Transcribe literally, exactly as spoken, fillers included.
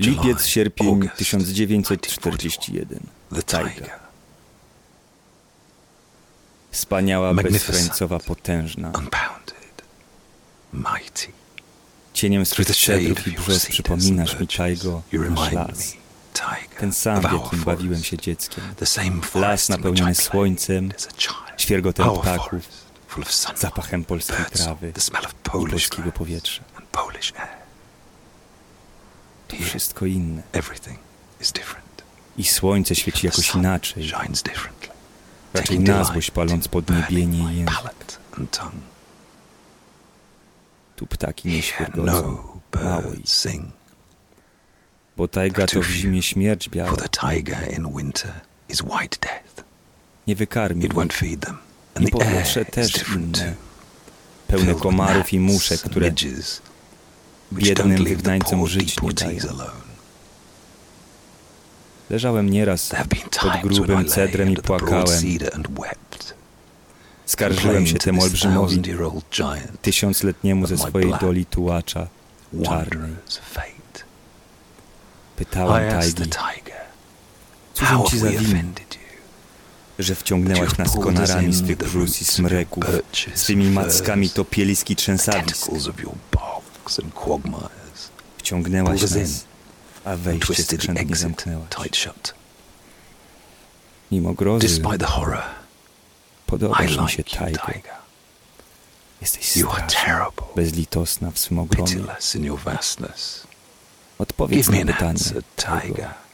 Lipiec, sierpień tysiąc dziewięćset czterdziesty jeden. Tajga. Wspaniała, bezkrańcowa, potężna. Cieniem swych cedrów i brzóz przypominasz mi, Tajgo, nasz las. Ten sam, w jakim bawiłem się dzieckiem. Las napełniony słońcem, świergotem ptaków, zapachem polskiej trawy i polskiego powietrza. To wszystko inne. I słońce świeci jakoś inaczej. Raczej na złość paląc podniebienie i język. Tu ptaki nie świergocą, mało ich. Bo tajga to w zimie śmierć biała. Nie wykarmi i powietrze też inne, pełne komarów i muszek, które biednym wygnańcom żyć nie dają. Leżałem nieraz pod grubym cedrem i płakałem. Skarżyłem się temu olbrzymowi tysiącletniemu ze swojej doli tułacza czarnej. Pytałem tajgi, cóżem ci za winę, że wciągnęłaś nas konarami swych brzus i smreków, swymi mackami topielisk i trzęsawisk. Wciągnęłaś nas, a wejście skrzętnie zamknęłaś. Mimo grozy podobasz mi się, Tajgo. Jesteś straszna, bezlitosna w swym ogromie. Odpowiedz na pytanie, Tajgo.